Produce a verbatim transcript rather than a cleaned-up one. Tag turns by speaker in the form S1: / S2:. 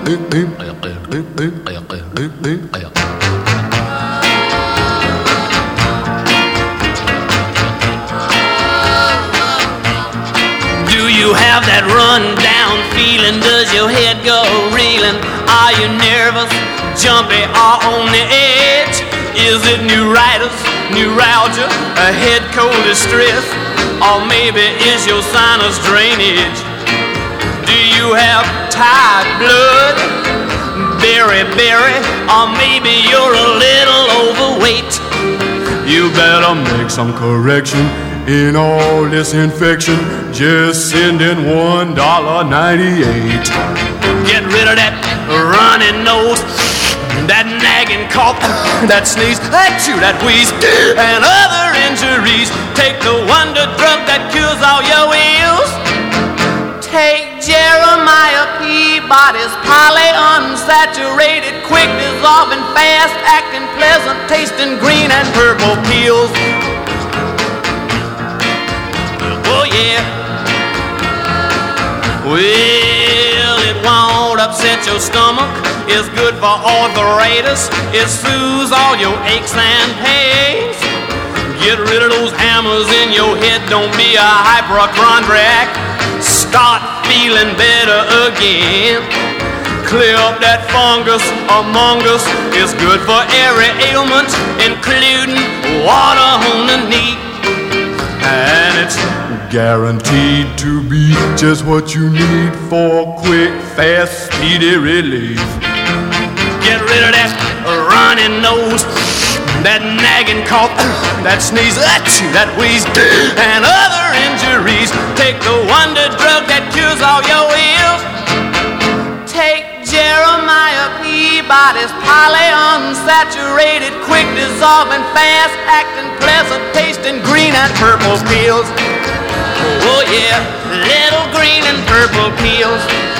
S1: Do you have that run-down feeling? Does your head go reeling? Are you nervous, jumpy, or on the edge? Is it neuritis, neuralgia, a head cold distress? Or maybe is your sinus drainage? Do you have tired blood, berry-berry, or maybe you're a little overweight? You better make some correction in all this infection. Just send in one dollar ninety-eight. Get rid of that runny nose, that nagging cough, that sneeze, that chew, that wheeze, and other injuries. Take the wonder drug that cures all your ills. Take Jeremiah Peabody's polyunsaturated, quick dissolving, fast acting, pleasant tasting green and purple pills. Oh yeah. Well, it won't upset your stomach. It's good for arthritis. It soothes all your aches and pains. Get rid of those hammers in your head. Don't be a hypochondriac. Start feeling better again. Clear up that fungus among us. It's good for every ailment, including water on the knee. And it's guaranteed to be just what you need for quick, fast, speedy relief. Get rid of that runny nose, that nagging cough, that sneeze, that chew, that wheeze, and other injuries. Take the wonder drug that cures all your ills. Take Jeremiah Peabody's polyunsaturated, quick dissolving, fast acting, pleasant tasting green and purple pills. Oh yeah, little green and purple pills.